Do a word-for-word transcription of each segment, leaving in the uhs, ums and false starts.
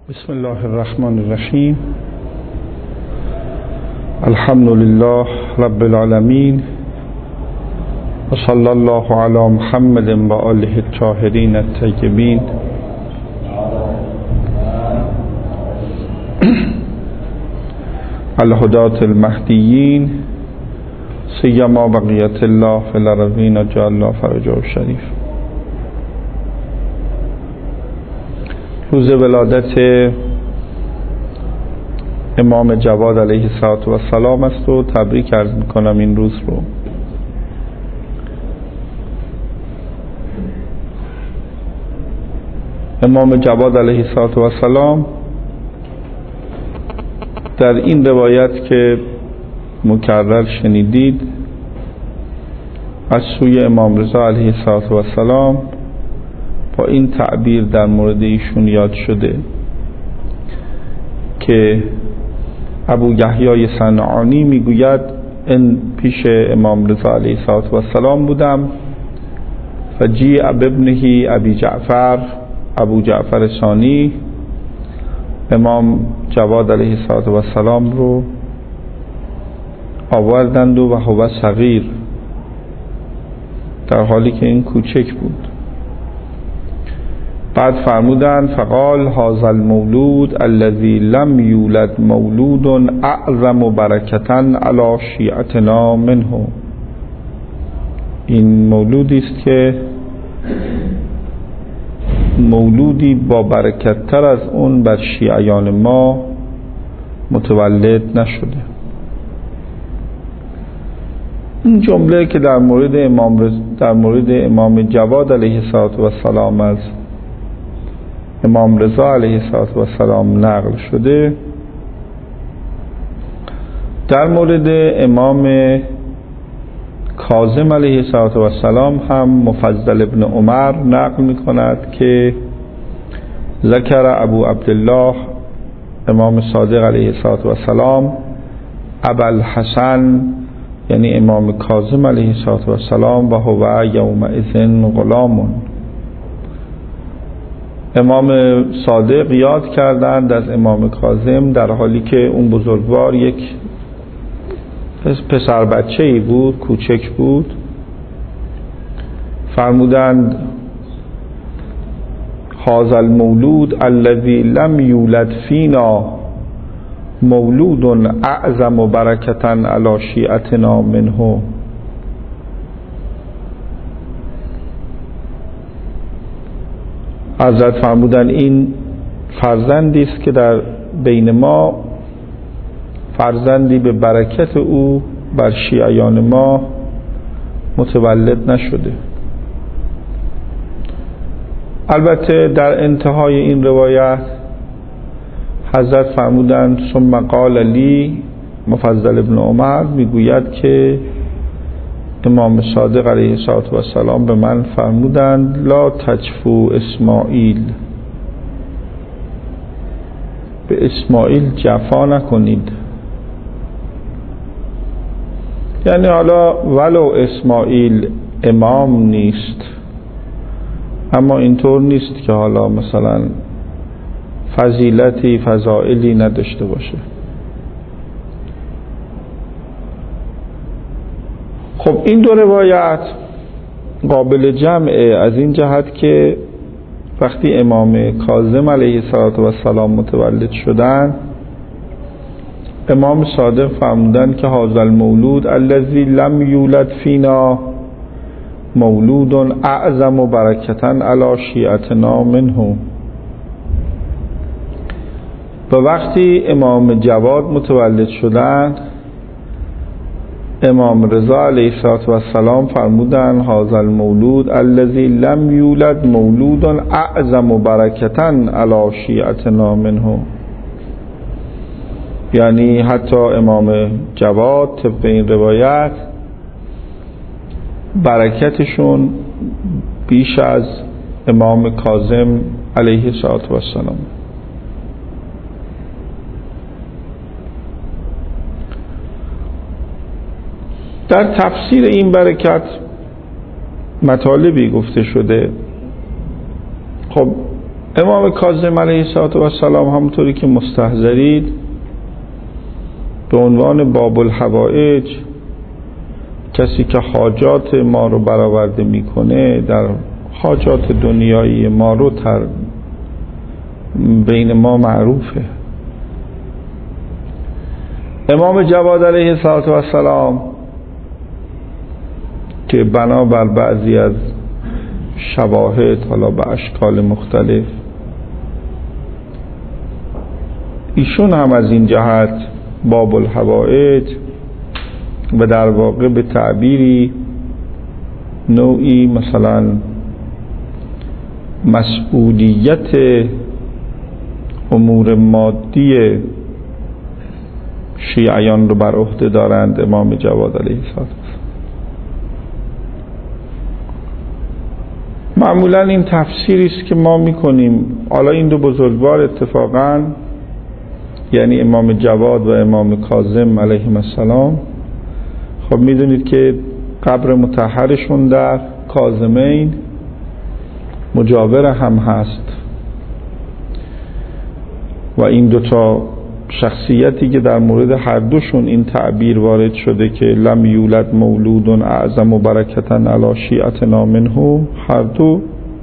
بسم الله الرحمن الرحیم. الحمد لله رب العالمین و صلی الله علی محمد و آله الطاهرین الطیبین. الهداة المهدیین سیما بقیت الله فی الارضین جعل الله فرجه الشریف. روز ولادت امام جواد علیه السلام است و تبریک عرض میکنم این روز رو. امام جواد علیه السلام در این روایت که مکرر شنیدید از سوی امام رضا علیه السلام با این تعبیر در مورد ایشون یاد شده که ابو یحیی صنعانی میگوید این پیش امام رضا علیه السلام بودم فجیع بابنه ابی جعفر ابو جعفر ثانی، امام جواد علیه السلام رو آوردند و هو صغیر، در حالی که این کوچک بود. بعد فرمودند فقال هذا المولود الذي لم يولد مولود اعظم برکتا علی شیعتنا منه. این مولودی است که مولودی با برکت تر از اون بر شیعیان ما متولد نشده. این جمله که در مورد امام در مورد امام جواد علیه السلام از امام رضا علیه السلام نقل شده، در مورد امام کاظم علیه السلام هم مفضل ابن عمر نقل می کند که ذکر ابو عبدالله امام صادق علیه السلام ابوالحسن یعنی امام کاظم علیه السلام و هو یومئذ غلام. امام صادق یاد کردند از امام کاظم در حالی که اون بزرگوار یک پسر بچه‌ای بود، کوچک بود. فرمودند هذا المولود الذي لم یولد فینا مولود اعظم برکتا علی شیعتنا منه. حضرت فرمودند این فرزندی است که در بین ما فرزندی به برکت او بر شیعیان ما متولد نشده. البته در انتهای این روایت حضرت فرمودند ثم قال لی، مفضل ابن عمر میگوید که امام صادق علیه السلام به من فرمودند لا تجفو اسماعیل، به اسماعیل جفا نکنید. یعنی حالا ولو اسماعیل امام نیست، اما اینطور نیست که حالا مثلا فضیلتی فضائلی نداشته باشه. خب این دو روایت قابل جمعه از این جهت که وقتی امام کاظم علیه السلام متولد شدن، امام صادق فرمودن که هذا المولود الذی لم یولد فینا مولود اعظم برکتا علی شیعتنا منه. و وقتی امام جواد متولد شدند، امام رضا علیه السلام فرمودند هذا المولود الذی لم یولد مولود اعظم برکتا علی شیعتنا منه. یعنی حتی امام جواد طبق این روایت برکتشون بیش از امام کاظم علیه السلام. در تفسیر این برکت مطالبی گفته شده. خب امام کاظم علیه السلام همونطوری که مستحضرید به عنوان باب الحوائج، کسی که حاجات ما رو برآورده میکنه، در حاجات دنیایی ما رو تر بین ما معروفه. امام جواد علیه السلام که بنابر بعضی از شواهد، حالا به اشکال مختلف، ایشون هم از این جهت باب الحوائج و در واقع به تعبیری نوعی مثلا مسئولیت امور مادی شیعیان رو بر عهده دارند. امام جواد علیه السلام معمولا این تفسیری است که ما میکنیم. حالا این دو بزرگوار اتفاقا، یعنی امام جواد و امام کاظم علیهم السلام، خب میدونید که قبر مطهرشون در کاظمین مجاور هم هست و این دوتا شخصیتی که در مورد هر دوشون این تعبیر وارد شده که لم یولد مولود اعظم و برکتا علی شیعتنا منه، هر دو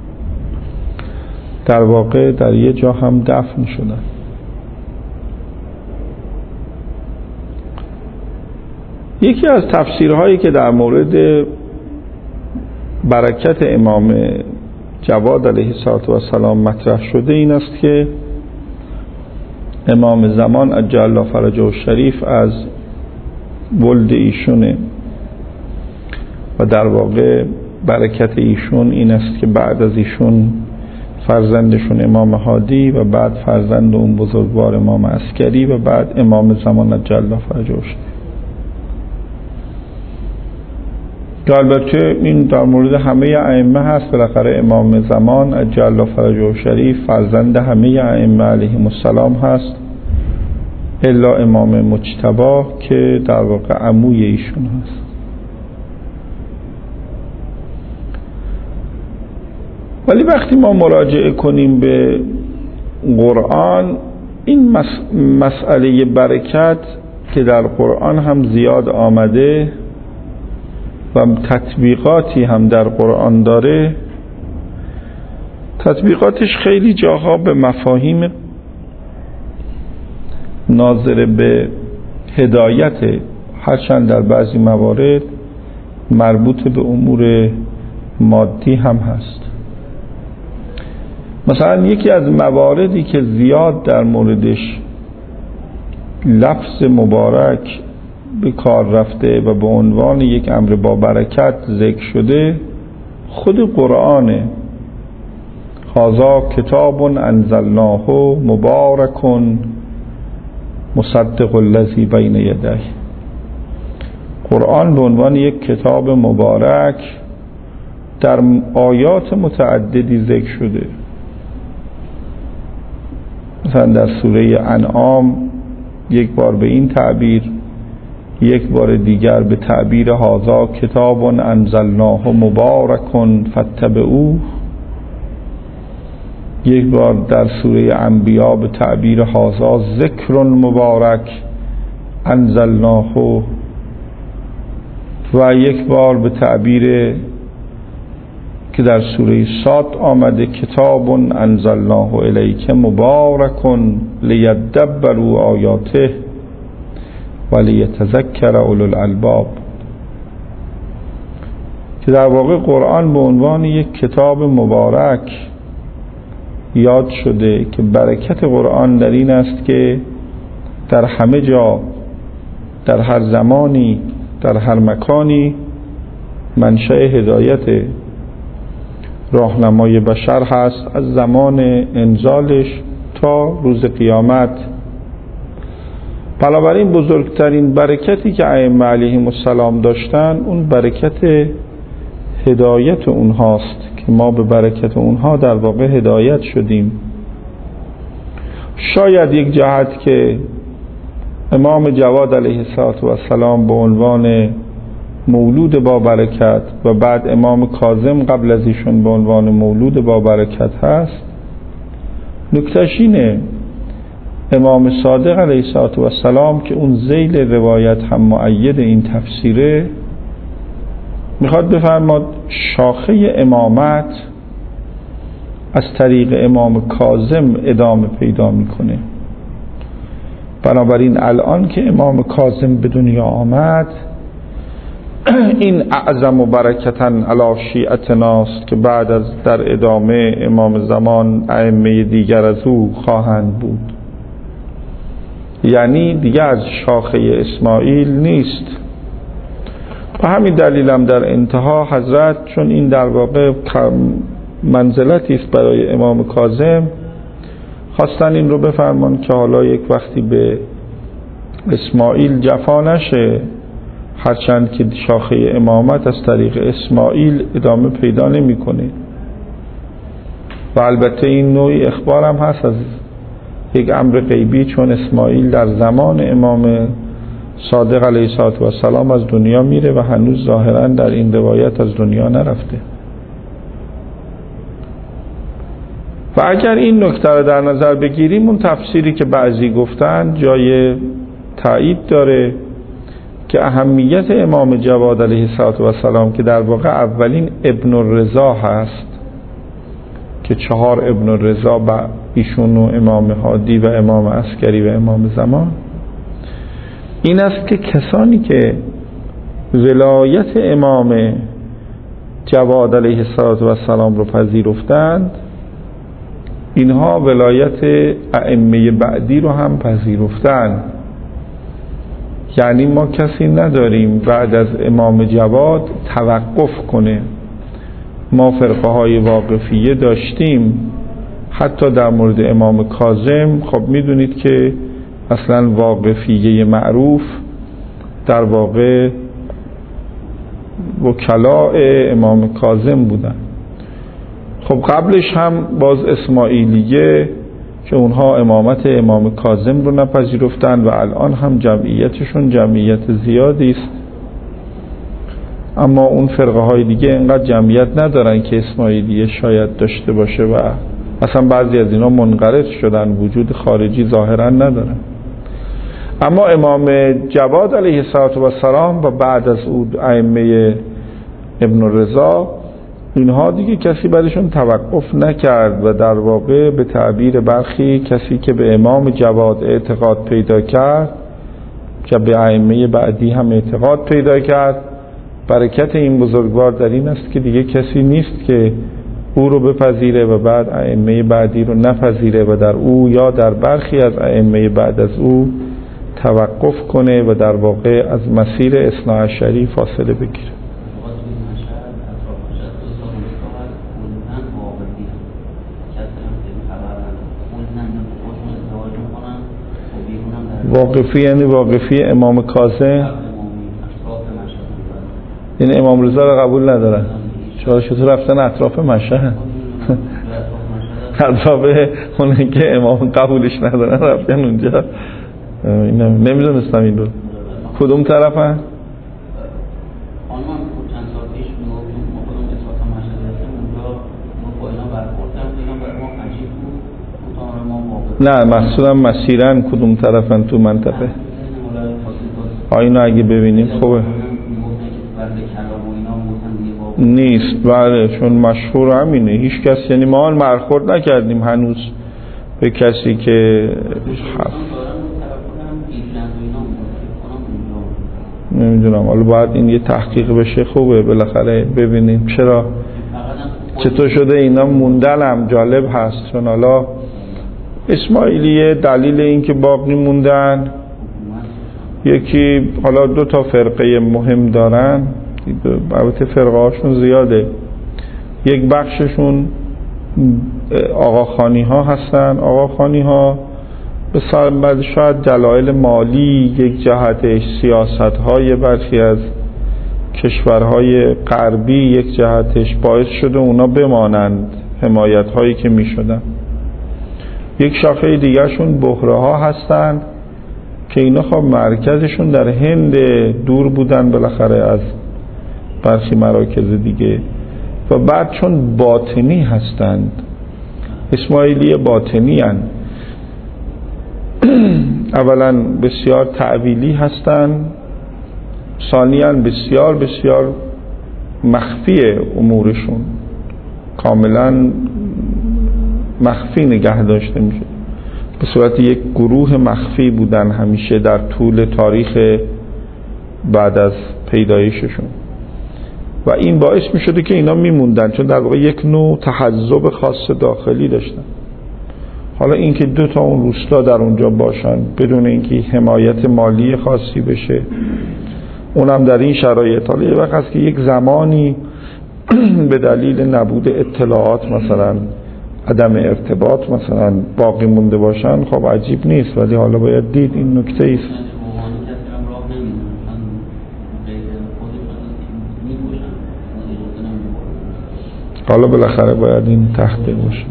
در واقع در یه جا هم دفن شدن. یکی از تفسیرهایی که در مورد برکت امام جواد علیه السلام مطرح شده این است که امام زمان عجل الله فرجه الشریف از ولد ایشونه و در واقع برکت ایشون این است که بعد از ایشون فرزندشون امام هادی و بعد فرزند اون بزرگوار امام عسکری و بعد امام زمان عجل الله فرجه الشریف. که البته این در مورد همه ائمه هست. بالاخره امام زمان عجل الله فرجه الشریف فرزند همه ائمه علیهم السلام هست الا امام مجتبی که در واقع عموی ایشون هست. ولی وقتی ما مراجعه کنیم به قرآن، این مس- مسئله برکت که در قرآن هم زیاد آمده و تطبیقاتی هم در قرآن داره، تطبیقاتش خیلی جاها به مفاهیم ناظر به هدایت، هرچند در بعضی موارد مربوط به امور مادی هم هست. مثلا یکی از مواردی که زیاد در موردش لفظ مبارک به کار رفته و به عنوان یک امر با برکت ذکر شده خود قرآنه. هذا کتاب انزلناه مبارک مصدق الذی بین یدیه. قرآن به عنوان یک کتاب مبارک در آیات متعددی ذکر شده. مثلا در سوره انعام یک بار به این تعبیر، یک بار دیگر به تعبیر هذا کتاب انزلناه مبارک فاتبعوه، یک بار در سوره انبیاء به تعبیر هذا ذکر مبارک انزلناه، و یک بار به تعبیر که در سوره صاد آمده کتاب انزلناه الیک مبارک لیدبروا آیاته ولیتذکر اولو الالباب، که در واقع قرآن به عنوان یک کتاب مبارک یاد شده که برکت قرآن در این است که در همه جا، در هر زمانی، در هر مکانی منشأ هدایت راهنمای بشر هست از زمان انزالش تا روز قیامت. بنابراین بزرگترین برکتی که ائمه علیهم السلام داشتن اون برکت هدایت اونهاست که ما به برکت اونها در واقع هدایت شدیم. شاید یک جهت که امام جواد علیه السلام به عنوان مولود با برکت و بعد امام کاظم قبل از ایشون به عنوان مولود با برکت هست، نکتهش اینه امام صادق علیه السلام که اون ذیل روایت هم مؤید این تفسیره، میخواد بفرماد شاخه امامت از طریق امام کاظم ادامه پیدا میکنه. بنابراین الان که امام کاظم به دنیا آمد، این اعظم و برکتن علی شیعتناست که بعد از در ادامه امام زمان ائمه دیگر از او خواهند بود. یعنی دیگه از شاخه اسماعیل نیست. و همین دلیل هم در انتها حضرت، چون این در واقع منزلتی است برای امام کاظم، خواستن این رو بفرمان که حالا یک وقتی به اسماعیل جفا نشه، هرچند که شاخه امامت از طریق اسماعیل ادامه پیدا نمی‌کنه. و البته این نوعی اخبار هم هست از یک امر غیبی، چون اسماعیل در زمان امام صادق علیه السلام از دنیا میره و هنوز ظاهرا در این روایت از دنیا نرفته. و اگر این نکته رو در نظر بگیریم، اون تفسیری که بعضی گفتن جای تایید داره که اهمیت امام جواد علیه السلام که در واقع اولین ابن الرضا هست، که چهار ابن الرضا با ایشون و امام هادی و امام عسکری و امام زمان، این است که کسانی که ولایت امام جواد علیه السلام رو پذیرفتند، اینها ولایت ائمه بعدی رو هم پذیرفتند. یعنی ما کسی نداریم بعد از امام جواد توقف کنه. ما فرقه های واقفیه داشتیم، حتی در مورد امام کاظم خب میدونید که اصلا واقفیه معروف در واقع وکلاء امام کاظم بودن. خب قبلش هم باز اسماعیلیه که اونها امامت امام کاظم رو نپذیرفتن و الان هم جمعیتشون جمعیت زیادی است، اما اون فرقه های دیگه اینقدر جمعیت ندارن که اسماعیلیه شاید داشته باشه و اصلا بعضی از اینا منقرض شدن، وجود خارجی ظاهرا ندارن. اما امام جواد علیه السلام و بعد از او ائمه ابن الرضا، اینها دیگه کسی بعدشون توقف نکرد و در واقع به تعبیر برخی کسی که به امام جواد اعتقاد پیدا کرد که به ائمه بعدی هم اعتقاد پیدا کرد. برکت این بزرگوار در این است که دیگه کسی نیست که او رو بپذیره و بعد ائمه بعدی رو نپذیره و در او یا در برخی از ائمه بعد از او توقف کنه و در واقع از مسیر اثنا عشری فاصله بگیره. واقفی یعنی واقفی امام کاظم، این امام رضا رو قبول ندارن. چرا؟ چطور رفتن اطراف مشهد؟ اطراف اونه که امام قبولش ندارن رفتن اونجا. نمیدونستم این رو. کدوم طرفن؟ نه مقصودم مسیرن کدوم طرفن تو منطقه. آینو اگه ببینیم خوبه. نیست، بله، چون مشهور همینه. هیچ کس، یعنی ما هم برخورد نکردیم هنوز به کسی که هست. نمیدونم، حالا باید این یه تحقیق بشه، خوبه بالاخره ببینیم چرا چطور شده اینا موندنم جالب هست. چون حالا اسماعیلیه دلیل این که باقی موندن، یکی حالا دو تا فرقه مهم دارن، البته فرقه هاشون زیاده. یک بخششون آقاخانی ها هستن. آقاخانی ها به شاید دلایل مالی یک جهتش، سیاست های برخی از کشورهای غربی یک جهتش باعث شده اونا بمانند حمایت هایی که می شدن. یک شاخه دیگرشون بحره ها هستن که اینا خب مرکزشون در هند دور بودن بالاخره از برخی مراکز دیگه، و بعد چون باطنی هستند اسماعیلی باطنی هستند. اولا بسیار تعویلی هستند، ثانیاً بسیار بسیار مخفی امورشون، کاملا مخفی نگه داشته میشه، به صورت یک گروه مخفی بودن همیشه در طول تاریخ بعد از پیدایششون و این باعث میشده که اینا میموندن، چون در واقع یک نوع تحزب خاص داخلی داشتن. حالا اینکه دو تا اون روستا در اونجا باشن بدون اینکه حمایت مالی خاصی بشه، اونم در این شرایط، حالا یه وقت هست که یک زمانی به دلیل نبود اطلاعات مثلا عدم ارتباط مثلا باقی مونده باشن، خب عجیب نیست، ولی حالا باید دید این نکته ایست. حالا بالاخره باید این تحقیق باشه.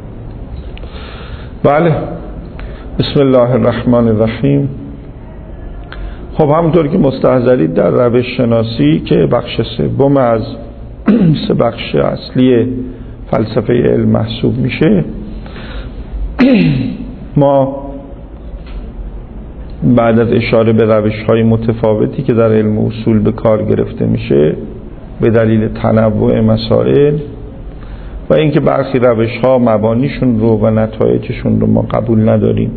بله، بسم الله الرحمن الرحیم. خب همونطور که مستحضرید در روش شناسی که بخش سوم از سه بخش اصلی فلسفه علم محسوب میشه، ما بعد از اشاره به روش‌های متفاوتی که در علم اصول به کار گرفته میشه به دلیل تنوع مسائل و اینکه برخی روش‌ها مبانیشون رو و نتایجشون رو ما قبول نداریم،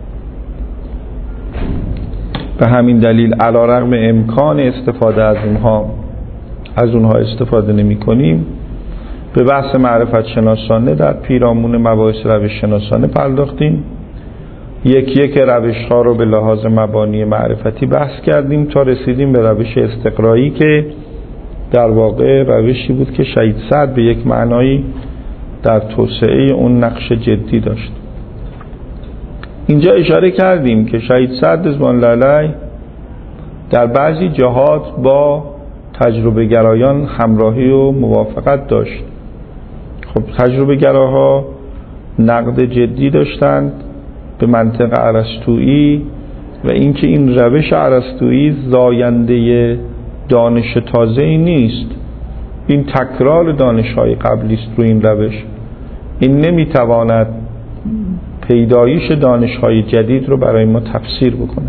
به همین دلیل علیرغم امکان استفاده از اونها از اونها استفاده نمی کنیم، به بحث معرفت شناسانه در پیرامون مباحث روش شناسانه پرداختیم. یک یک روش ها رو به لحاظ مبانی معرفتی بحث کردیم تا رسیدیم به روش استقرایی که در واقع روشی بود که شهید سعد به یک معنایی در توسعه اون نقش جدی داشت. اینجا اشاره کردیم که شهید سعد رضوان الله علیه در بعضی جهات با تجربه گرایان همراهی و موافقت داشت. خب تجربه گراها نقد جدی داشتند به منطق ارسطویی و اینکه این روش ارسطویی زاینده دانش تازه‌ای نیست، این تکرار دانش‌های قبلی است روی این روش، این نمیتواند پیدایش دانش‌های جدید رو برای ما تفسیر بکنه.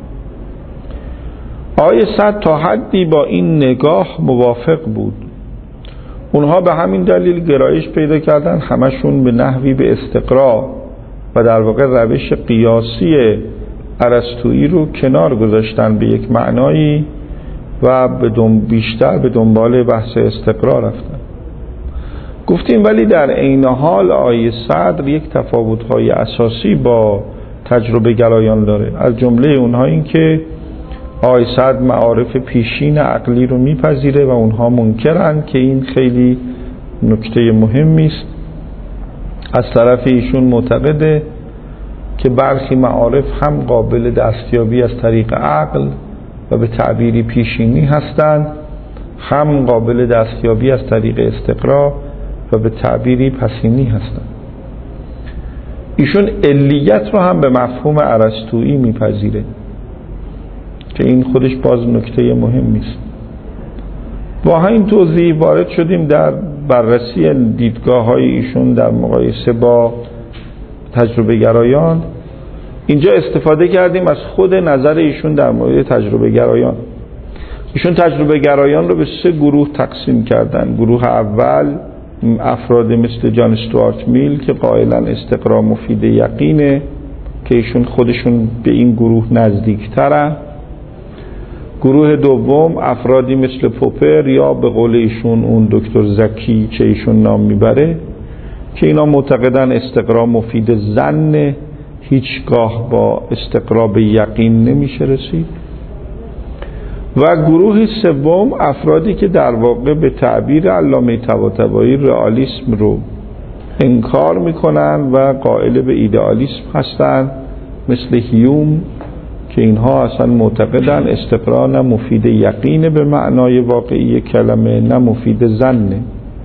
آقای سعد تا حدی با این نگاه موافق بود. اونها به همین دلیل گرایش پیدا کردن همشون به نحوی به استقرا و در واقع روش قیاسی ارسطویی رو کنار گذاشتن به یک معنایی و به دنب بیشتر به دنبال بحث استقرا رفتن. گفتیم ولی در عین حال آقای صدر یک تفاوت‌های اساسی با تجربه گرایان داره. از جمله اونها این که آقای صدر معارف پیشین عقلی رو میپذیره و اونها منکرن که این خیلی نکته مهمی است. از طرف ایشون معتقده که برخی معارف هم قابل دستیابی از طریق عقل و به تعبیری پیشینی هستند، هم قابل دستیابی از طریق استقرا و به تعبیری پسینی هستند. ایشون علیت رو هم به مفهوم ارسطویی میپذیره که این خودش باز نکته مهمی است. با همین توضیح وارد شدیم در بررسی دیدگاه های ایشون در مقایسه با تجربه گرایان. اینجا استفاده کردیم از خود نظر ایشون در مورد تجربه گرایان. ایشون تجربه گرایان رو به سه گروه تقسیم کردن. گروه اول افراد مثل جان استوارت میل که قائلا استقرا مفید یقینه که ایشون خودشون به این گروه نزدیکترن. گروه دوم افرادی مثل پوپر یا به قول ایشون اون دکتر زکی که ایشون نام میبره که اینا معتقدن استقرا مفید ظن، هیچگاه با استقرا به یقین نمیشه رسید. و گروه سوم افرادی که در واقع به تعبیر علامه طباطبایی رئالیسم رو انکار میکنن و قائل به ایدئالیسم هستن، مثل هیوم که اینها اصلا معتقدن استقرا نه مفید یقین به معنای واقعی کلمه نه مفید ظنه.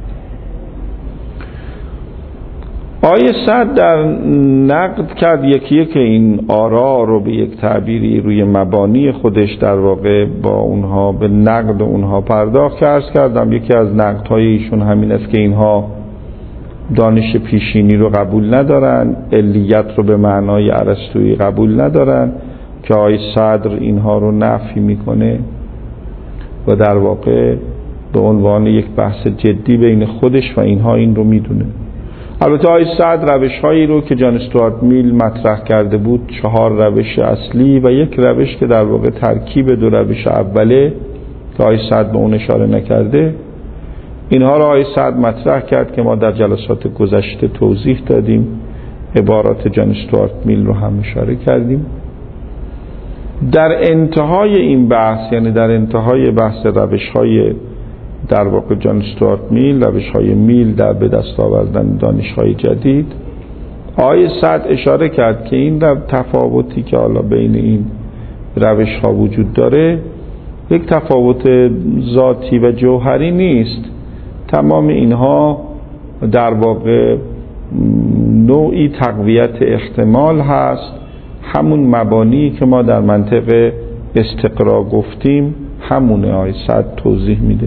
آیه صد در نقد کرد یکی یک این آرا رو به یک تعبیری روی مبانی خودش در واقع با اونها به نقد اونها پرداخت کرد. کردم یکی از نقدهای ایشون همین است که اینها دانش پیشینی رو قبول ندارن، علیت رو به معنای ارسطویی قبول ندارن که آقای صدر اینها رو نفی میکنه و در واقع به عنوان یک بحث جدی بین خودش و اینها این رو میدونه. البته آقای صدر روش هایی رو که جان استوارت میل مطرح کرده بود، چهار روش اصلی و یک روش که در واقع ترکیب دو روش اوله که آقای صدر به اون اشاره نکرده، اینها رو آقای صدر مطرح کرد که ما در جلسات گذشته توضیح دادیم، عبارات جان استوارت میل رو هم اشاره کردیم. در انتهای این بحث، یعنی در انتهای بحث روش های در واقع جان استوارت میل، روش های میل در به دست آوردن دانش های جدید، آقای صدر اشاره کرد که این تفاوتی که حالا بین این روش ها وجود داره یک تفاوت ذاتی و جوهری نیست. تمام اینها در واقع نوعی تقویت احتمال هست، همون مبانی که ما در منطق استقرا گفتیم همونه. آقای صدر توضیح میده.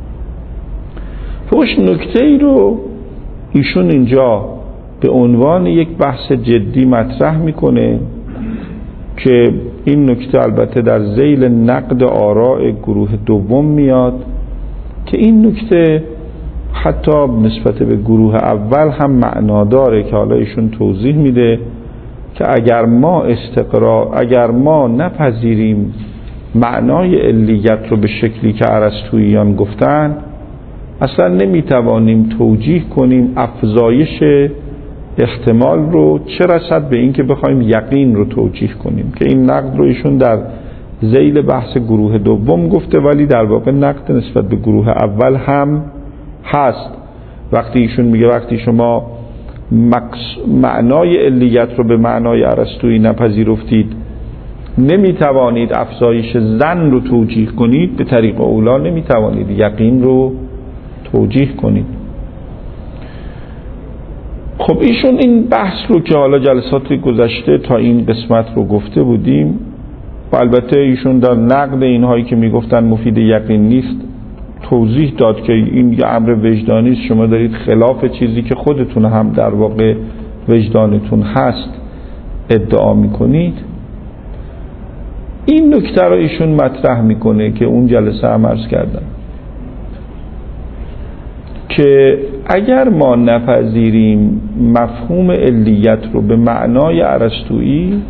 فوقش نکته ای رو ایشون اینجا به عنوان یک بحث جدی مطرح میکنه که این نکته البته در ذیل نقد آراء گروه دوم میاد که این نکته حتی نسبت به گروه اول هم معنا داره که حالا ایشون توضیح میده که اگر ما استقرا اگر ما نپذیریم معنای علیت رو به شکلی که ارسطوییان گفتن، اصلا نمیتوانیم توجیه کنیم افزایش احتمال رو، چه رسد به این که بخوایم یقین رو توجیه کنیم. که این نقد رو ایشون در ذیل بحث گروه دوم گفته، ولی در واقع نقد نسبت به گروه اول هم هست. وقتی ایشون میگه وقتی شما معنای علیت رو به معنای ارسطویی نپذیرفتید، نمیتوانید افزایش ظن رو توجیه کنید، به طریق اولا نمیتوانید یقین رو توجیه کنید. خب ایشون این بحث رو که حالا جلسات گذشته تا این قسمت رو گفته بودیم و البته ایشون در نقد اینهایی که میگفتن مفید یقین نیست توضیح داد که این یه امر وجدانی است، شما دارید خلاف چیزی که خودتون هم در واقع وجدانتون هست ادعا میکنید. این نکته رو ایشون مطرح میکنه که اون جلسه هم عرض کردم که اگر ما نپذیریم مفهوم علیت رو به معنای ارسطویی،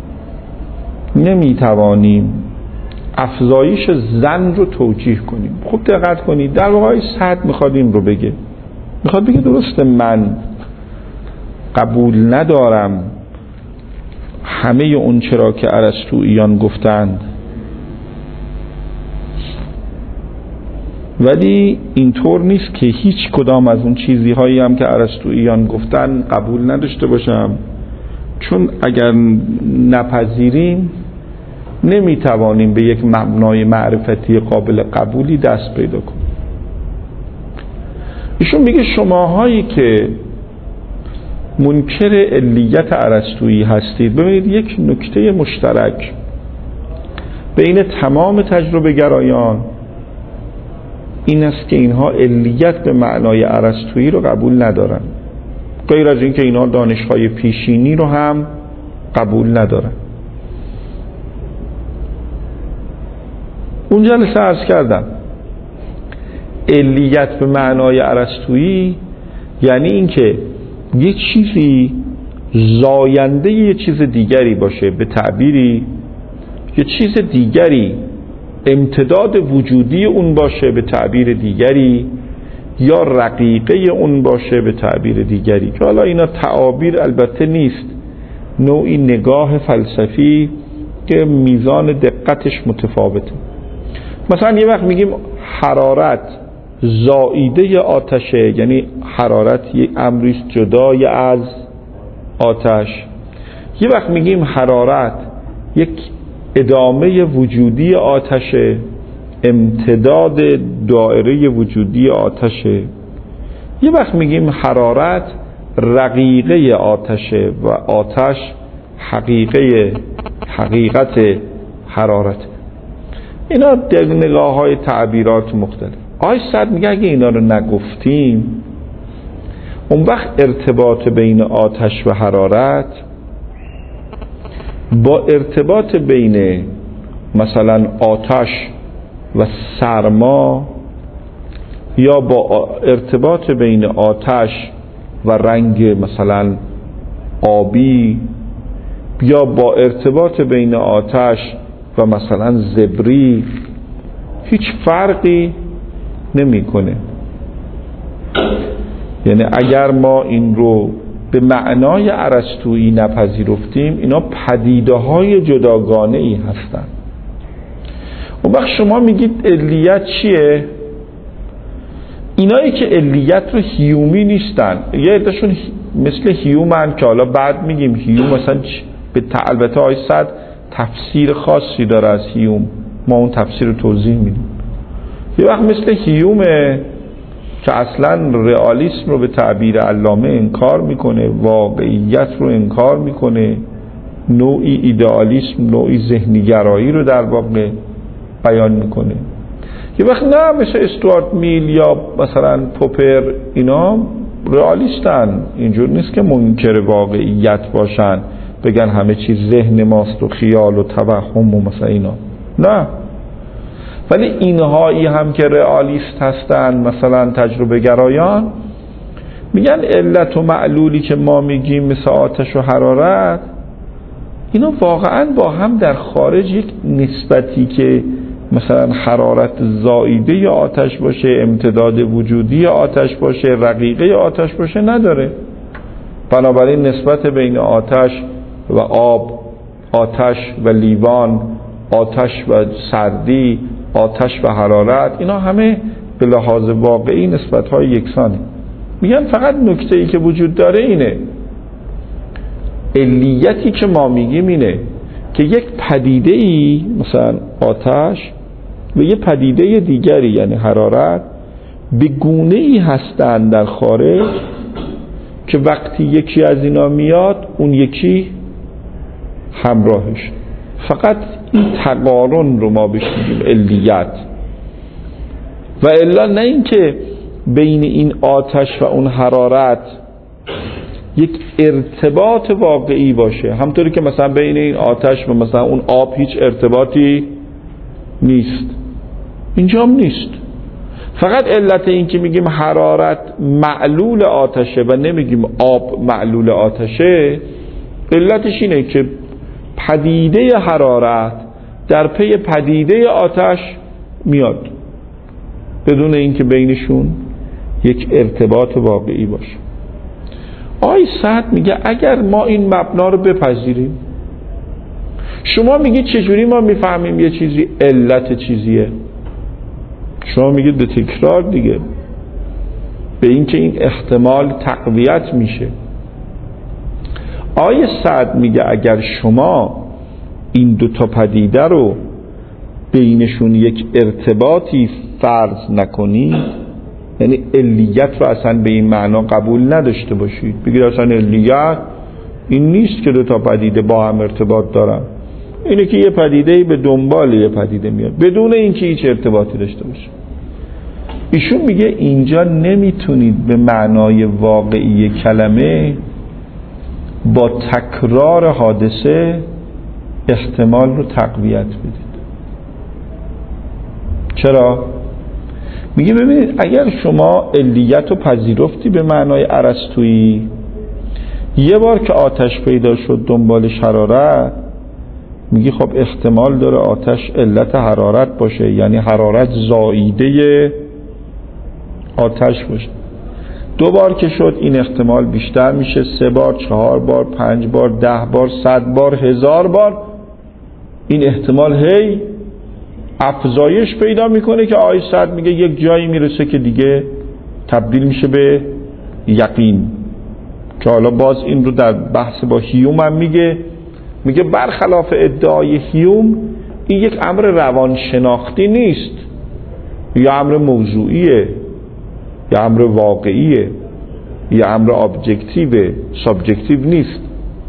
نمیتوانیم افزایش ظن رو توجیه کنیم. خوب دقت کنید، در واقع صدر میخواد این رو بگه، میخواد بگه درسته من قبول ندارم همه اون چرا که ارسطوییان گفتند، ولی اینطور نیست که هیچ کدام از اون چیزی هایی هم که ارسطوییان گفتن قبول نداشته باشم، چون اگر نپذیریم نمیتوانیم به یک مبنای معرفتی قابل قبولی دست پیدا کنیم. ایشون میگه شماهایی که منکر علیت ارسطویی هستید، ببینید یک نکته مشترک بین تمام تجربه گرایان این است که اینها علیت به معنای ارسطویی رو قبول ندارن، غیر از این که اینها دانش‌های پیشینی رو هم قبول ندارن. اونجا جلسه عرض کردم علیت به معنای ارسطویی یعنی این که یک چیزی زاینده یه چیز دیگری باشه، به تعبیری یه چیز دیگری امتداد وجودی اون باشه، به تعبیر دیگری یا رقیقه اون باشه، به تعبیر دیگری، که حالا اینا تعابیر البته نیست، نوعی نگاه فلسفی که میزان دقتش متفاوته. مثلا یه وقت میگیم حرارت زائیده آتشه، یعنی حرارت یک امریست جدای از آتش. یه وقت میگیم حرارت یک ادامه وجودی آتشه، امتداد دائره وجودی آتشه. یه وقت میگیم حرارت رقیقه آتشه و آتش حقیقه حقیقت حرارت. اینا در نگاه های تعبیرات مختلف. آقای صدر میگه اگه اینا رو نگفتیم اون وقت ارتباط بین آتش و حرارت با ارتباط بین مثلا آتش و سرما یا با ارتباط بین آتش و رنگ مثلا آبی یا با ارتباط بین آتش و مثلا زبری هیچ فرقی نمیکنه. یعنی اگر ما این رو به معنای ارسطویی نپذیرفتیم، اینا پدیده های جداگانه ای هستن. اون وقت شما میگید علیت چیه؟ اینایی که علیت رو هیومی نیستن، یه عدهشون مثل هیومن که حالا بعد میگیم هیوم مثلا به البته آیه صد تفسیر خاصی داره از هیوم، ما اون تفسیر رو توضیح میدیم. یه وقت مثل هیومه که اصلا رئالیسم رو به تعبیر علامه انکار میکنه، واقعیت رو انکار میکنه، نوعی ایدئالیسم، نوعی ذهنیگرایی رو در واقع بیان میکنه. یه وقت نه مثل استوارت میل یا مثلا پوپر، اینا رئالیستن، اینجور نیست که منکر واقعیت باشن بگن همه چیز ذهن ماست و خیال و توهم و مثلا اینا، نه. ولی اینهایی هم که رئالیست هستن، مثلا تجربه گرایان، میگن علت و معلولی که ما میگیم مثل آتش و حرارت، اینا واقعا با هم در خارج یک نسبتی که مثلا حرارت زائیده آتش باشه، امتداد وجودی آتش باشه، رقیقه آتش باشه نداره. بنابراین نسبت بین آتش و آب، آتش و لیوان، آتش و سردی، آتش و حرارت، اینا همه به لحاظ واقعی نسبت‌های یکسانه. میگن فقط نکته‌ای که وجود داره اینه، علیتی که ما میگیم اینه که یک پدیده‌ای مثلا آتش و یک پدیده دیگری یعنی حرارت به گونه‌ای هستند در خارج که وقتی یکی از اینا میاد اون یکی همراهش. فقط این تقارن رو ما بهش میگیم علیت، و الا نه این که بین این آتش و اون حرارت یک ارتباط واقعی باشه، همطوری که مثلا بین این آتش و مثلا اون آب هیچ ارتباطی نیست، اینجا هم نیست. فقط علت این که میگیم حرارت معلول آتشه و نمیگیم آب معلول آتشه، علتش اینه که پدیده حرارت در پی پدیده آتش میاد بدون اینکه بینشون یک ارتباط واقعی باشه. آقای سعد میگه اگر ما این مبنا رو بپذیریم، شما میگید چجوری ما میفهمیم یه چیزی علت چیزیه؟ شما میگید به تکرار دیگه، به اینکه این احتمال تقویت میشه. آیه سعد میگه اگر شما این دو تا پدیده رو بینشون یک ارتباطی فرض نکنید، یعنی علیت رو اصلا به این معنا قبول نداشته باشید، بگید اصلا علیت این نیست که دو تا پدیده با هم ارتباط دارن، اینه که یه پدیده به دنبال یه پدیده میاد بدون اینکه هیچ ارتباطی داشته باشه. ایشون میگه اینجا نمیتونید به معنای واقعی کلمه با تکرار حادثه احتمال رو تقویت بدید. چرا؟ میگه ببینید اگر شما علیت رو پذیرفتی به معنای ارسطویی، یه بار که آتش پیدا شد دنبالش حرارت، میگی خب احتمال داره آتش علت حرارت باشه، یعنی حرارت زائیده آتش باشه. دو بار که شد این احتمال بیشتر میشه، سه بار، چهار بار، پنج بار، ده بار، صد بار، هزار بار، این احتمال هی افزایش پیدا میکنه که آیه صد میگه یک جایی میرسه که دیگه تبدیل میشه به یقین، که حالا باز این رو در بحث با هیوم هم میگه، میگه برخلاف ادعای هیوم این یک امر روانشناختی نیست، یا امر موضوعیه، یا امر واقعیه، یا امر ابجکتیوه، سابجکتیو نیست.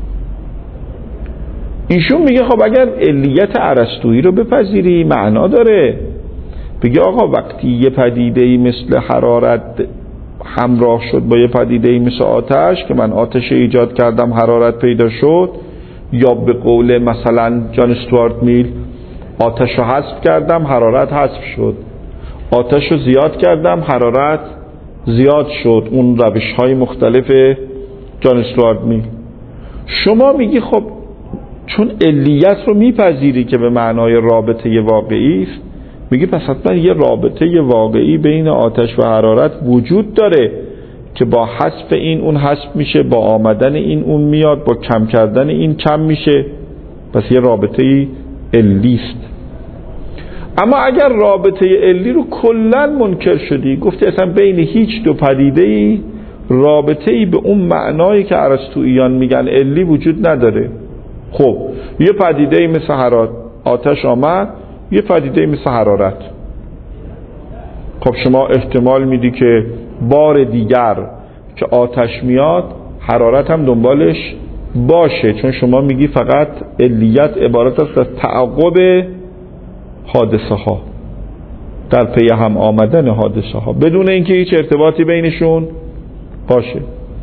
ایشون میگه خب اگر علیت ارسطویی رو بپذیری معنا داره، بگه آقا وقتی یه پدیده‌ای مثل حرارت همراه شد با یه پدیده مثل آتش که من آتش ایجاد کردم حرارت پیدا شد، یا به قول مثلا جان استوارت میل آتش رو حذف کردم حرارت حذف شد، آتش رو زیاد کردم حرارت زیاد شد، اون روش های مختلف جان استوارت میل. شما میگی خب چون علیت رو میپذیری که به معنای رابطه واقعی است، میگی پس حتما یه رابطه واقعی بین آتش و حرارت وجود داره که با حذف این اون حذف میشه، با آمدن این اون میاد، با کم کردن این کم میشه، پس یه رابطه علی است. اما اگر رابطه علی رو کلا منکر شدی، گفتی اصلا بین هیچ دو پدیده‌ای رابطه‌ای به اون معنایی که ارسطوییان میگن علی وجود نداره، خب یه پدیده‌ای مثل حرارت آتش آمد، یه پدیده‌ای مثل حرارت، خب شما احتمال میدی که بار دیگر که آتش میاد حرارت هم دنبالش باشه، چون شما میگی فقط علیت عبارت است از تعقب حادثه ها، در پی هم آمدن حادثه ها بدون اینکه هیچ ارتباطی بینشون باشه.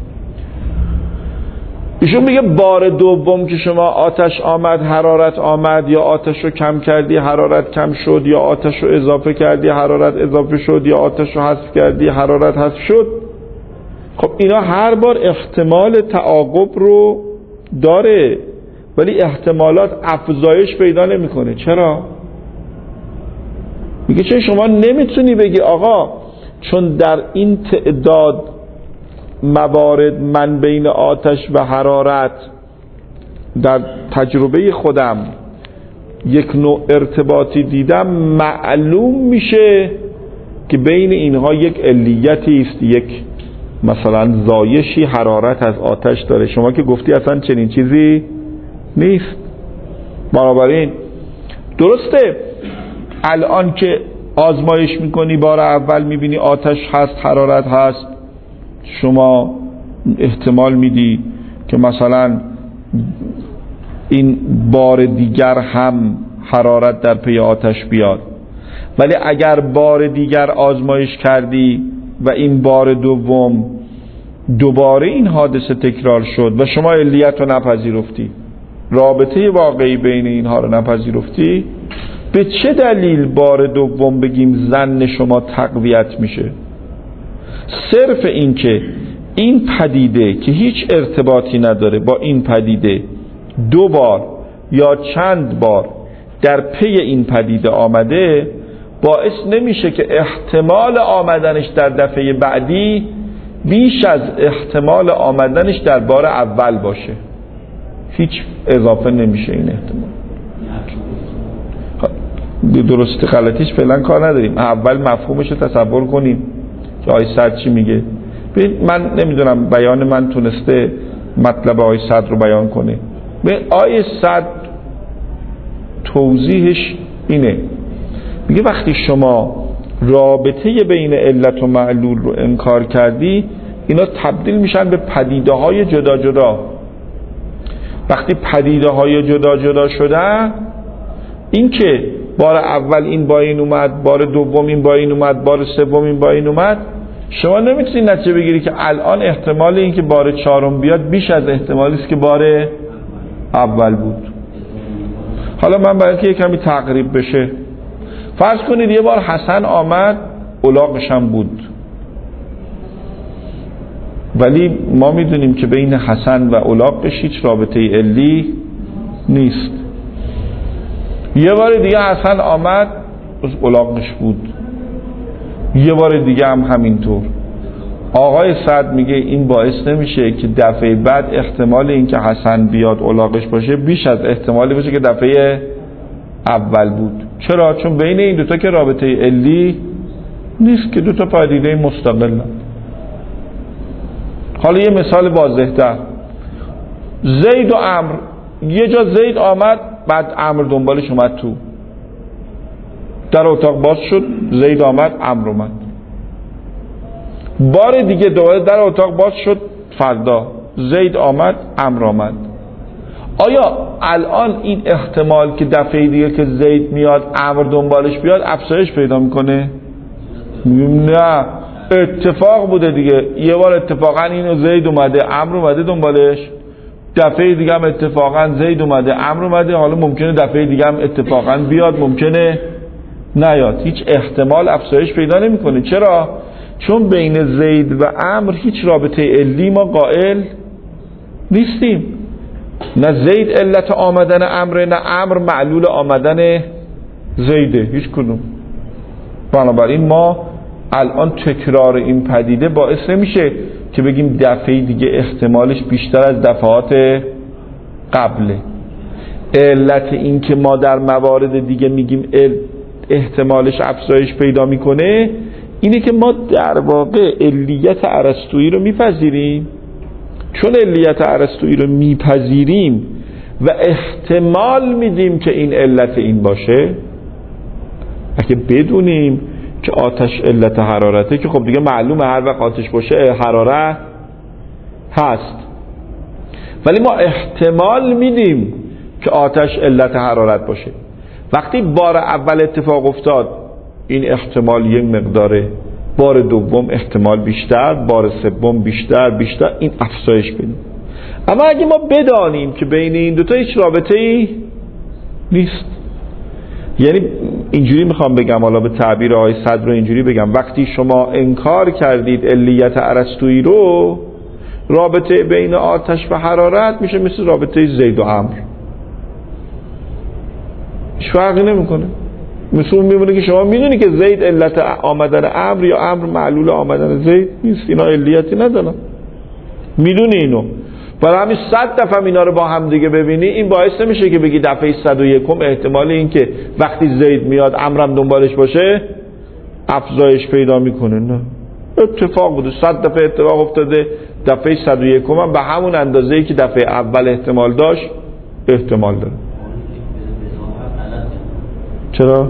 ایشون میگه بار دوم که شما آتش آمد حرارت آمد، یا آتش رو کم کردی حرارت کم شد، یا آتش رو اضافه کردی حرارت اضافه شد، یا آتش رو حذف کردی حرارت حذف شد، خب اینا هر بار احتمال تعاقب رو داره ولی احتمالات افزایش پیدا نمیکنه. چرا؟ میگه چون شما نمیتونی بگی آقا چون در این تعداد موارد من بین آتش و حرارت در تجربه خودم یک نوع ارتباطی دیدم، معلوم میشه که بین اینها یک علیتی است، یک مثلا زایشی حرارت از آتش داره. شما که گفتی اصلا چنین چیزی نیست. بنابراین درسته الان که آزمایش میکنی بار اول میبینی آتش هست حرارت هست، شما احتمال میدی که مثلا این بار دیگر هم حرارت در پی آتش بیاد، ولی اگر بار دیگر آزمایش کردی و این بار دوم دوباره این حادثه تکرار شد و شما علیت رو نپذیرفتی، رابطه واقعی بین اینها رو نپذیرفتی، به چه دلیل بار دوم بگیم ظن شما تقویت میشه؟ صرف این که این پدیده که هیچ ارتباطی نداره با این پدیده دو بار یا چند بار در پی این پدیده آمده، باعث نمیشه که احتمال آمدنش در دفعه بعدی بیش از احتمال آمدنش در بار اول باشه. هیچ اضافه نمیشه این احتمال. درستی غلطیش فعلا کار نداریم، اول مفهومش رو تصور کنیم که آقای صدر چی میگه. من نمیدونم بیان من تونسته مطلب آقای صدر رو بیان کنه. آقای صدر توضیحش اینه، میگه وقتی شما رابطه بین علت و معلول رو انکار کردی، اینا تبدیل میشن به پدیده های جدا جدا. وقتی پدیده های جدا جدا شدن، این که بار اول این با این اومد، بار دوم این با این اومد، بار سوم این با این اومد، شما نمیتونی نتیجه بگیری که الان احتمال این که بار چهارم بیاد بیش از احتمالی است که بار اول بود. حالا من برای اینکه کمی تقریب بشه، فرض کنید یه بار حسن آمد الاغش هم بود، ولی ما میدونیم که بین حسن و الاغش هیچ رابطه علی نیست. یه بار دیگه حسن آمد الاغش بود، یه بار دیگه هم همینطور. آقای سعد میگه این باعث نمیشه که دفعه بعد احتمال این که حسن بیاد الاغش باشه بیش از احتمالی باشه که دفعه اول بود. چرا؟ چون بین این دوتا که رابطه علی نیست، که دوتا پدیده مستقلن. حالا یه مثال واضح‌تر، زید و عمرو، یه جا زید آمد بعد عمرو دنبالش اومد تو، در اتاق باز شد، زید آمد عمرو اومد، بار دیگه دوباره در اتاق باز شد، فردا زید آمد عمرو آمد. آیا الان این احتمال که دفعه دیگه که زید میاد عمرو دنبالش بیاد افزایش پیدا میکنه؟ نه، اتفاق بوده دیگه. یه بار اتفاقا اینو زید اومده عمرو اومده دنبالش، دفعه دیگه هم اتفاقا زید اومده عمرو اومده، حالا ممکنه دفعه دیگه هم اتفاقا بیاد ممکنه نیاد. هیچ احتمال افزایش پیدا نمیکنه. چرا؟ چون بین زید و عمرو هیچ رابطه علی ما قائل نیستیم. نه زید علت آمدن عمرو، نه عمرو معلول آمدن زیده، هیچ کدوم. بنابراین ما الان تکرار این پدیده باعث نمیشه که بگیم دفعه دیگه احتمالش بیشتر از دفعات قبله. علت این که ما در موارد دیگه میگیم احتمالش افزایش پیدا میکنه اینه که ما در واقع علیت ارسطویی رو میپذیریم. چون علیت ارسطویی رو میپذیریم و احتمال میدیم که این علت این باشه، اگه بدونیم که آتش علت حرارته که خب دیگه معلومه هر وقت آتش باشه حرارت هست، ولی ما احتمال میدیم که آتش علت حرارت باشه. وقتی بار اول اتفاق افتاد این احتمال یک مقداره، بار دوم احتمال بیشتر، بار سوم بیشتر بیشتر این افزایش بدیم. اما اگه ما بدانیم که بین این دوتا هیچ رابطه ای نیست، یعنی اینجوری میخوام بگم، حالا به تعبیر آقای صدر رو اینجوری بگم، وقتی شما انکار کردید علیت ارسطویی رو، رابطه بین آتش و حرارت میشه مثل رابطه زید و عمرو، هیچ فرقی نمیکنه. مثل اون میمونه که شما میدونی که زید علت آمدن عمرو یا عمرو معلول آمدن زید نیست، اینا علیتی ندارن، میدونی اینو. برای همین صد دفعه اینا رو با هم دیگه ببینی، این باعث نمیشه که بگی دفعه صد و یکم احتمال این که وقتی زید میاد عمرو هم دنبالش باشه افزایش پیدا میکنه. نه، اتفاق بوده، صد دفعه اتفاق افتاده، دفعه صد و یکم هم به همون اندازه‌ای که دفعه اول احتمال داشت احتمال داره. چرا؟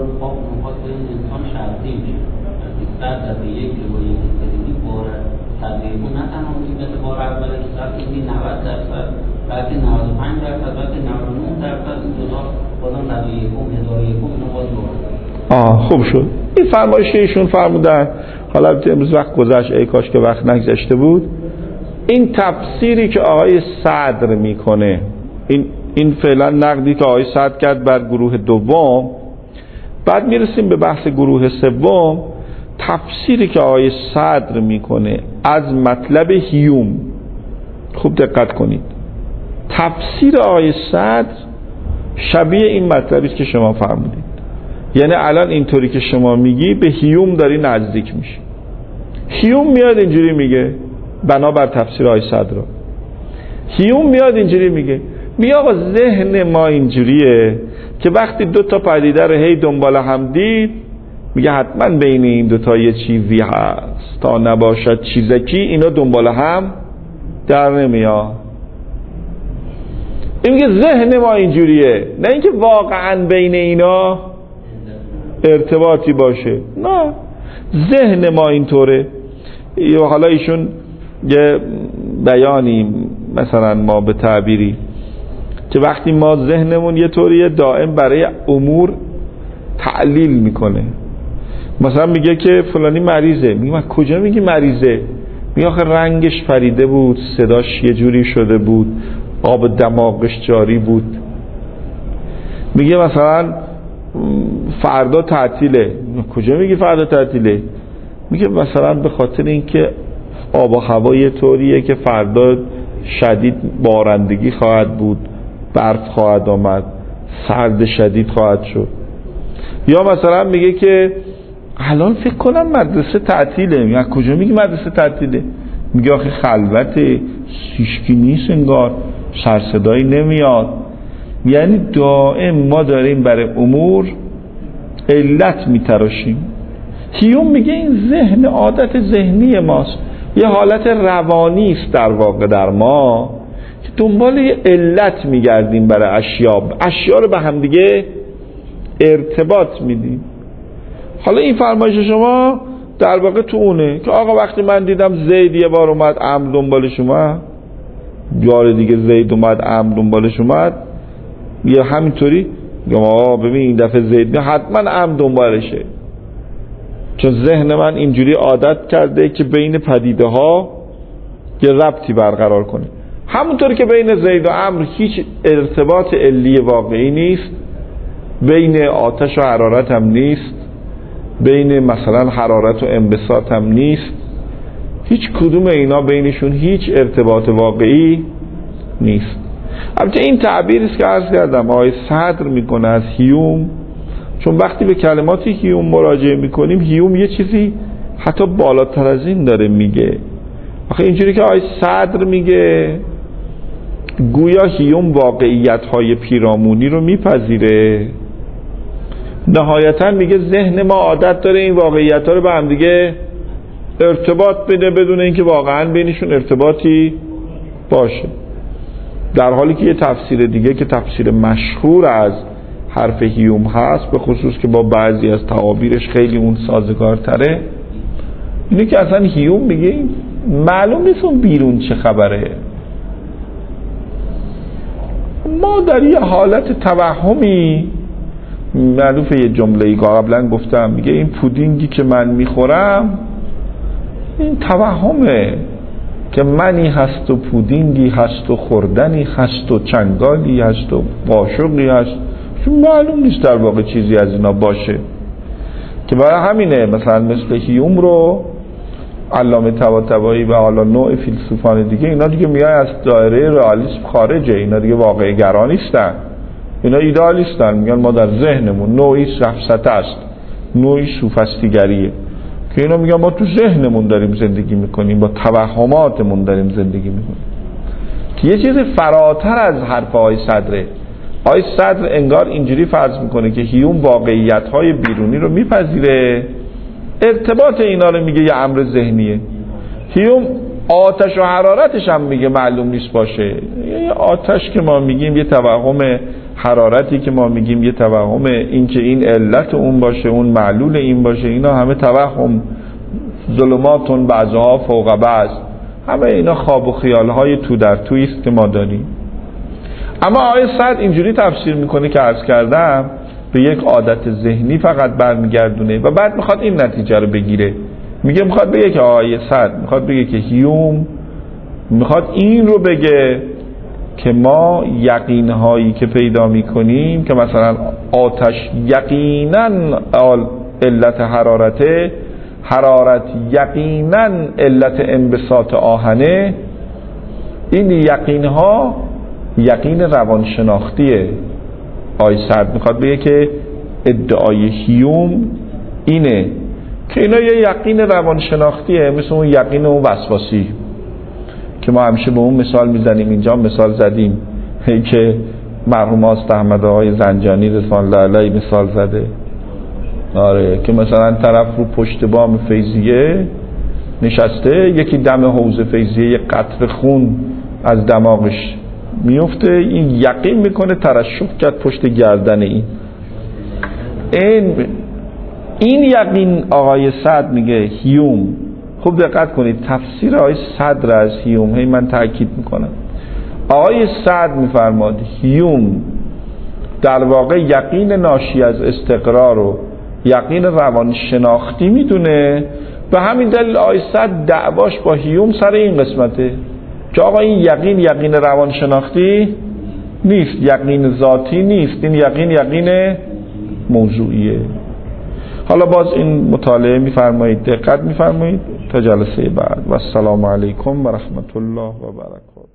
بلکه نود و پنج درصد بلکه نود و نه درصد دلار بازم صد و یک هزار و یک اینا باز دوباره. آه خوب شد. این فرمایش ایشون فرمودن، حالا امروز وقت گذشت، ای کاش که وقت نگذشته بود. این تفسیری که آقای صدر میکنه، این این فعلا نقدی که آقای صدر کرد بر گروه دوم، بعد میرسیم به بحث گروه سوم. تفسیری که آقای صدر میکنه از مطلب هیوم، خوب دقت کنید، تفسیر آقای صدر شبیه این مطلبی است که شما فرمودید. یعنی الان اینطوری که شما میگی به هیوم داری نزدیک میشی. هیوم میاد اینجوری میگه بنابر تفسیر آقای صدر، هیوم میاد اینجوری میگه میگه آقا ذهن ما اینجوریه که وقتی دو تا پدیده رو هی دنبال هم دید، میگه حتما بین این دو تا یه چیزی هست، تا نباشد چیزکی اینا دنبال هم در نمیاد. این میگه ذهن ما اینجوریه، نه اینکه واقعا بین اینا ارتباطی باشه، نه، ذهن ما اینطوره. یا حالا ایشون یه بیانی مثلا ما به تعبیری که وقتی ما ذهنمون یه طوریه دائم برای امور تعلیل میکنه، مثلا میگه که فلانی مریضه، میگه من کجا میگی مریضه؟ میگه آخه رنگش پریده بود، صداش یه جوری شده بود، آب دماغش جاری بود. میگه مثلا فردا تعطیله، کجا میگی فردا تعطیله؟ میگه مثلا به خاطر اینکه آب و هوا یه طوریه که فردا شدید بارندگی خواهد بود، برف خواهد آمد، سرد شدید خواهد شد. یا مثلا میگه که الان فکر کنم مدرسه تعطیله. میگه کجا میگی مدرسه تعطیله؟ میگه آخه خلوته، هیچکی نیست انگار، سر صدایی نمیاد. یعنی دائم ما داریم برای امور علت میتراشیم. هیوم میگه این ذهن عادت ذهنی ماست، یه حالت روانی است در واقع در ما که دنبال یه علت میگردیم برای اشیا، اشیا رو به هم دیگه ارتباط میدیم. حالا این فرمایش شما در واقع تو اونه که آقا وقتی من دیدم زید یه بار اومد عمرو دنبالش اومد، بار دیگه زید اومد عمرو دنبالش اومد، یا همینطوری میگم آقا ببین این دفعه زید میاد حتما عمرو دنبالشه. چون ذهن من اینجوری عادت کرده که بین پدیده ها یه ربطی برقرار کنه. همونطور که بین زید و عمرو هیچ ارتباط علی واقعی نیست، بین آتش و حرارت هم نیست، بین مثلا حرارت و انبساط هم نیست، هیچ کدوم اینا بینشون هیچ ارتباط واقعی نیست. البته این تعبیری است که عرض کردم آقای صدر میکنه از هیوم، چون وقتی به کلمات هیوم مراجعه میکنیم هیوم یه چیزی حتی بالاتر از این داره میگه. آخه اینجوری که آقای صدر میگه گویا هیوم واقعیت های پیرامونی رو میپذیره، نهایتا میگه ذهن ما عادت داره این واقعیت ها رو به هم دیگه ارتباط بده بدون اینکه واقعا بینشون ارتباطی باشه، در حالی که یه تفسیر دیگه که تفسیر مشهور از حرف هیوم هست، به خصوص که با بعضی از تعابیرش خیلی اون سازگارتره، اینه که اصلا هیوم میگه معلوم نیست اون بیرون چه خبره، ما در یه حالت توهمی، معروف یه جمله‌ای که قبلا گفتم، میگه این پودینگی که من میخورم این توهمه که منی هست و پودینگی هست و خوردنی هست و چنگالی هست و قاشقی هست، چون معلوم نیست در واقع چیزی از اینا باشه. که برای همینه مثلا مثل هیوم رو علامه طباطبایی و حالا نوع فیلسوفان دیگه اینا دیگه میای از دایره رئالیسم خارجه، اینا دیگه واقع گرا نیستن، اینا ایدئالیستن، میگن ما در ذهنمون نوعی سفسطه است، نوعی سوفسطی‌گریه که اینا میگن ما تو ذهنمون داریم زندگی میکنیم، با توهماتمون داریم زندگی میکنیم، که یه چیز فراتر از حرف آقای صدره. آقای صدر انگار اینجوری فرض میکنه که هیوم واقعیت‌های بیرونی رو میپذیره، ارتباط اینا رو میگه یه امر ذهنیه. هیوم آتش و حرارتش هم میگه معلوم نیست باشه، یه آتش که ما میگیم یه توهم، حرارتی که ما میگیم یه توهم، این که این علت اون باشه اون معلول این باشه، اینا همه توهم، ظلماتون بعضها فوق بعض، همه اینا خواب و خیالهای تو در تویی است که ما داریم. اما آقای صدر اینجوری تفسیر میکنه که عرض کردم به یک عادت ذهنی فقط برمیگردونه و بعد میخواد این نتیجه رو بگیره، میگه میخواد بگه که آقای صدر میخواد بگه که هیوم میخواد این رو بگه که ما یقینهایی که پیدا میکنیم که مثلا آتش یقینا علت حرارته، حرارت یقینا علت انبساط آهنه، این یقینها یقین روانشناختیه. آقای صدر میخواد بگه که ادعای هیوم اینه که اینا یه یقین روانشناختیه، مثل اون یقین اون وسواسی که ما همیشه به اون مثال میزنیم، اینجا مثال زدیم که مرحوم آست احمد آقای زنجانی رضوان الله علیه مثال زده، آره، که مثلا طرف رو پشت بام فیضیه نشسته، یکی دم حوض فیضیه یه قطره خون از دماغش میفته، این یقین میکنه ترشح کرد پشت گردن این این این یقین آقای صدر میگه هیوم. خوب دقت کنید تفسیر آقای صدر از هیوم، هی من تاکید میکنم، آقای صدر میفرماد هیوم در واقع یقین ناشی از استقرار و یقین روانشناختی میدونه، به همین دلیل آقای صدر دعواش با هیوم سر این قسمته که آقا این یقین یقین روانشناختی نیست، یقین ذاتی نیست، این یقین یقین موضوعیه. حالا باز این مطالعه میفرمایید، دقت میفرمایید تا جلسه بعد. و السلام علیکم و رحمت الله و برکاته.